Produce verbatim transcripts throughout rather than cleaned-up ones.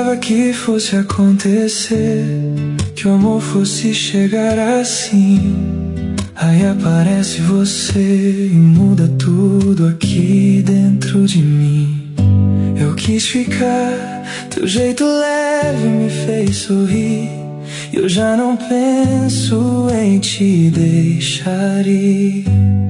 pensava que fosse acontecer, que o amor fosse chegar assim. Aí aparece você e muda tudo aqui dentro de mim. Eu quis ficar, teu jeito leve me fez sorrir. E eu já não penso em te deixar ir.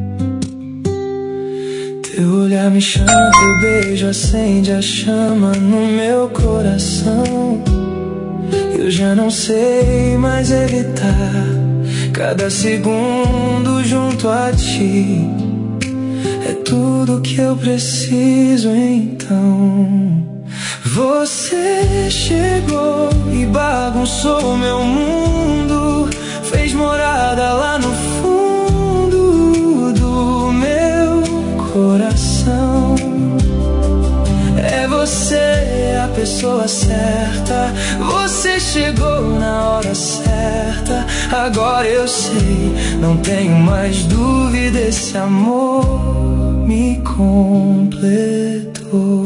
Teu olhar me chama, teu beijo acende a chama no meu coração. Eu já não sei mais evitar cada segundo junto a ti. É tudo que eu preciso então. Você chegou e bagunçou meu mundo, fez morada lá no fundo do meu coração. É você a pessoa certa, você chegou na hora certa. Agora eu sei, não tenho mais dúvida, esse amor me completou.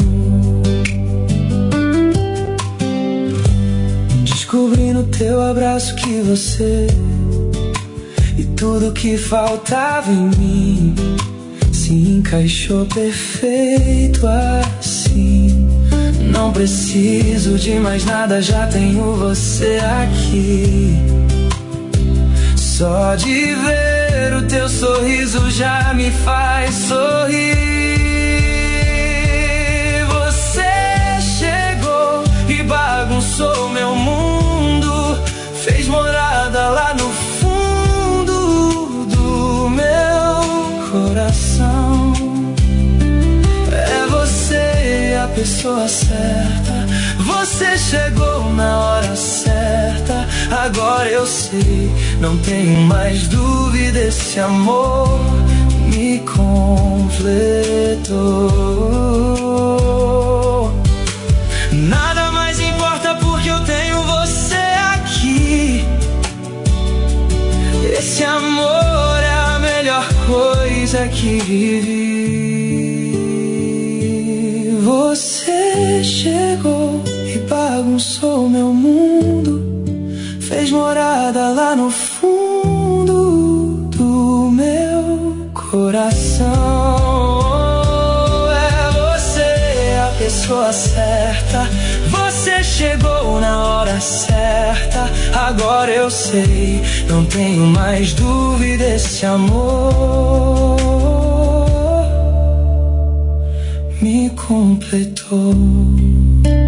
Descobri no teu abraço que você e tudo que faltava em mim se encaixou perfeito assim. Não preciso de mais nada, já tenho você aqui. Só de ver o teu sorriso já me faz sorrir. Você chegou e bagunçou meu mundo, fez morada lá no fundo do meu coração. É você a pessoa certa, você chegou na hora certa. Agora eu sei, não tenho mais dúvida, esse amor me completou. Nada mais importa porque eu tenho você aqui. Esse amor é a melhor coisa que vivi. Você chegou e bagunçou meu mundo, fez morada lá no fundo do meu coração. É você a pessoa certa, você chegou na hora certa. Agora eu sei, não tenho mais dúvida, esse amor me completou.